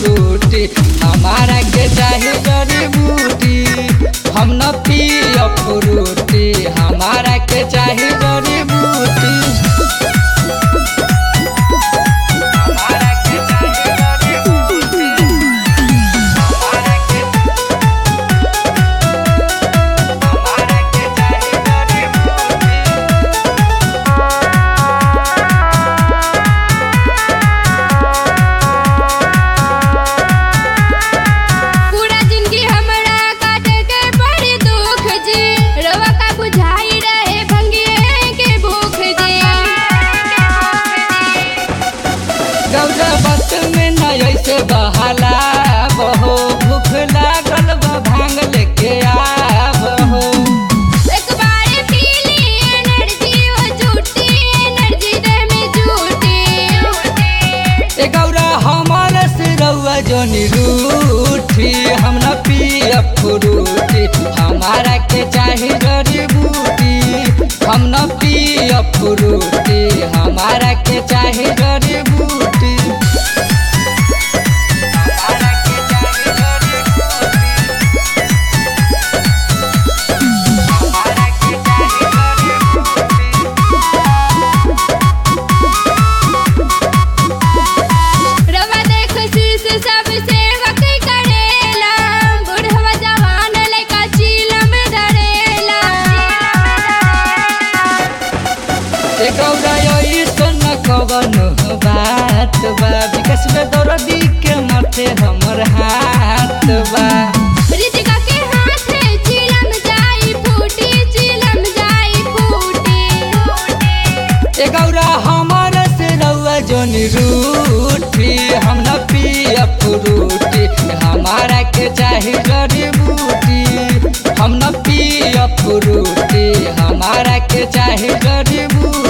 फ्रूटी हमारा के चाहे जड़ी बूटी हम न पिया फ्रूटी हमारा के चाहे जड़ी बूटी बत में न ऐसे बहाला बहो भूख लागल बा भांग लेके आबहो एक बार पी ली एनर्जी हो झूठी एनर्जी दे में झूठी ए गौरा हमार सिरौआ जोनी रूठी हम न पिया फ्रूटी हमारा के चाहे जड़ी बूटी हम न पिया फ्रूटी हमारा के चाहे जड़ी बूटी कवन बात बा विकास में दौड़ी के माथे हमर हाथ बा रितिका के हाथ चिलम जाई फूटी चिलम जाई फूटी ए गौरा हमार से रउआ जोनी रूठी हम न पिया फ्रूटी हमारा के चाहे जड़ी बूटी हम न पिया फ्रूटी हमारा के चाहे जड़ी बूटी।